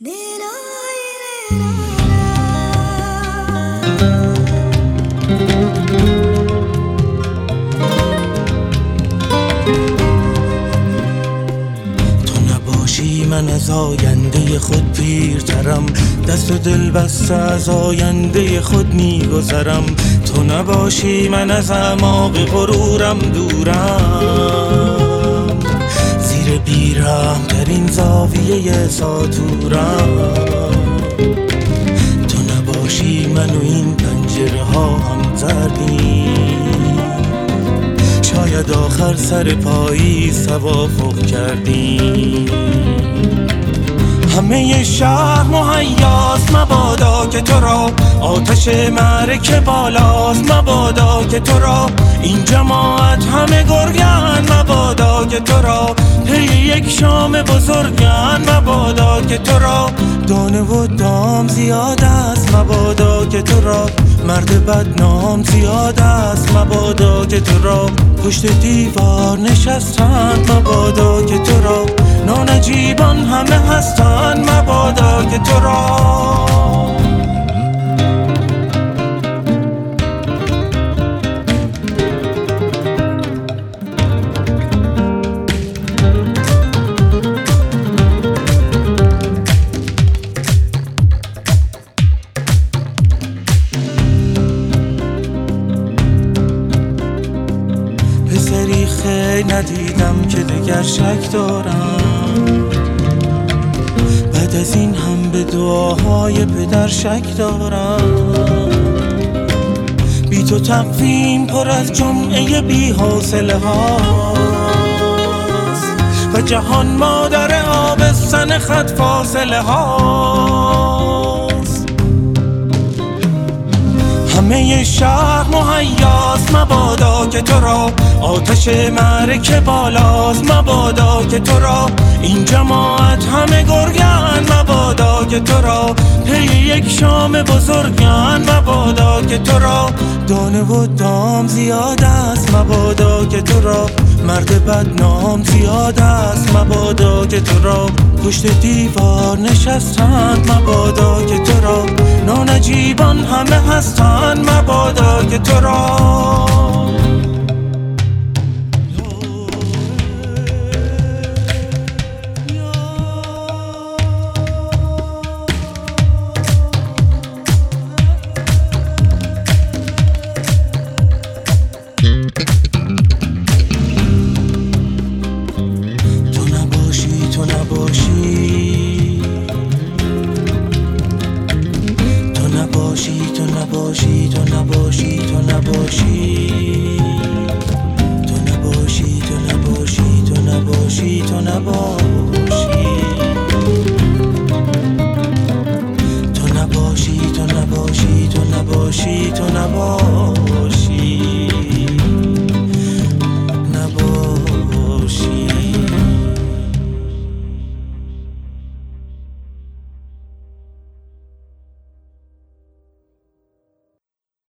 من از آینده خود پیرترم، دست و دل بسته از آینده خود میگذرم. تو نباشی من از اعماق غرورم دورم، زیر بیرحم ترین زاویه ساطورم. تو نباشی من و این پنجره ها هم زردیم، شاید آخر سر پاییز توافق کردیم. همه شهر مهیاست مبادا که تو را آتش معرکه بالاست، مبادا که تو را این جماعت همه گرگن، مبادا که تو را پی یک شام بزرگن، مبادا که تو را دانه و دام زیاد است، مبادا که تو را مرد بدنام زیاد است، مبادا که تو را پشت دیوار نشستند، مبادا که تو را نانجیبان همه هستند، مبادا که تو را پسری خیلی ندیدم که دگر شک دارم، بعد از این هم به دعاهای پدر شک دارم. بی تو تقویم پر از جمعه بی حوصله هاست و جهان مادر آبستن خط فاصله هاست. همه شهر مهیاست مبادا که تو را آتش معرکه بالاست، مبادا که تو را این جماعت همه گرگن، مبادا که تو را پی یک شام بزرگن، مبادا که تو را دانه و دام زیاد است، مبادا که تو را مرد بدنام زیاد است، مبادا که تو را پشت دیوار نشستند، مبادا که تو را نانجیبان همه هستند، مبادا که تو را تو نباشی